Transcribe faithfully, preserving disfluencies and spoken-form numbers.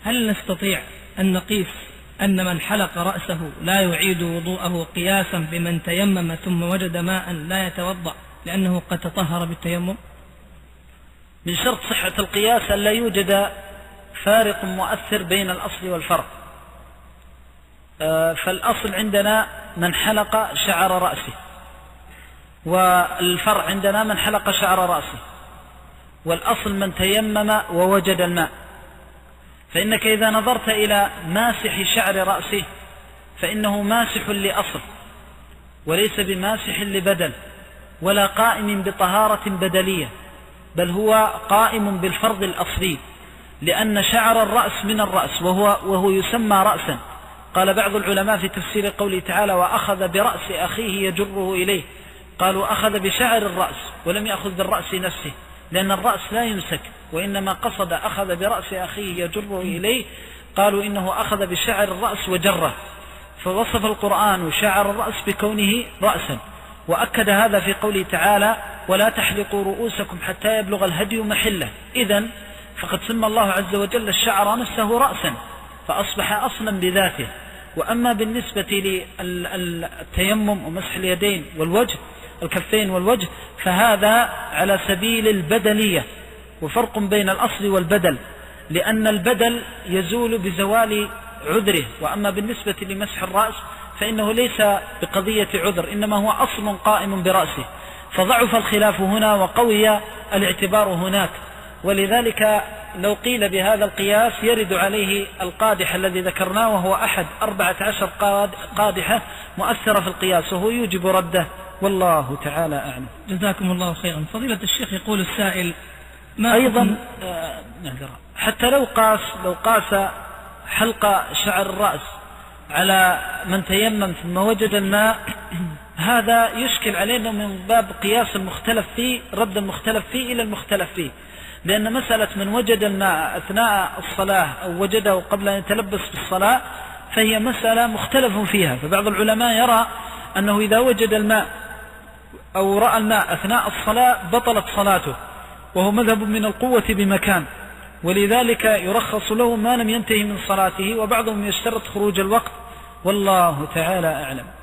هل نستطيع أن نقيس أن من حلق رأسه لا يعيد وضوءه قياسا بمن تيمم ثم وجد ماء لا يتوضأ لأنه قد تطهر بالتيمم؟ من شرط صحة القياس أن لا يوجد فارق مؤثر بين الأصل والفرع. فالأصل عندنا من حلق شعر رأسه، والفرع عندنا من حلق شعر رأسه، والأصل من تيمم ووجد الماء. فإنك إذا نظرت إلى ماسح شعر رأسه فإنه ماسح لأصل وليس بماسح لبدل ولا قائم بطهارة بدلية، بل هو قائم بالفرض الأصلي، لأن شعر الرأس من الرأس وهو, وهو يسمى رأسا. قال بعض العلماء في تفسير قوله تعالى وأخذ برأس أخيه يجره إليه، قالوا أخذ بشعر الرأس ولم يأخذ بالرأس نفسه، لأن الرأس لا يمسك، وإنما قصد أخذ برأس أخيه يجره إليه، قالوا إنه أخذ بشعر الرأس وجره، فوصف القرآن شعر الرأس بكونه رأسا، وأكد هذا في قوله تعالى ولا تحلقوا رؤوسكم حتى يبلغ الهدي محله. إذن فقد سمى الله عز وجل الشعر نفسه رأسا، فأصبح أصلا بذاته. وأما بالنسبة للتيمم ومسح اليدين والوجه الكفين والوجه فهذا على سبيل البدلية، وفرق بين الأصل والبدل، لأن البدل يزول بزوال عذره، وأما بالنسبة لمسح الرأس فإنه ليس بقضية عذر، إنما هو أصل قائم برأسه، فضعف الخلاف هنا وقوي الاعتبار هناك. ولذلك لو قيل بهذا القياس يرد عليه القادح الذي ذكرناه، وهو أحد أربعة عشر قادحة مؤثرة في القياس، وهو يوجب رده، والله تعالى أعلم. جزاكم الله خيرا. فضيلة الشيخ يقول السائل ما أيضا آه حتى لو قاس لو قاس حلق شعر الرأس على من تيمم ثم وجد الماء هذا يشكل علينا من باب قياس المختلف فيه، رد المختلف فيه إلى المختلف فيه، لأن مسألة من وجد الماء أثناء الصلاة أو وجده قبل أن يتلبس بالصلاة فهي مسألة مختلف فيها. فبعض العلماء يرى أنه إذا وجد الماء أو رأى الماء أثناء الصلاة بطلت صلاته، وهو مذهب من القوة بمكان، ولذلك يرخص له ما لم ينتهي من صلاته، وبعضهم يشترط خروج الوقت، والله تعالى أعلم.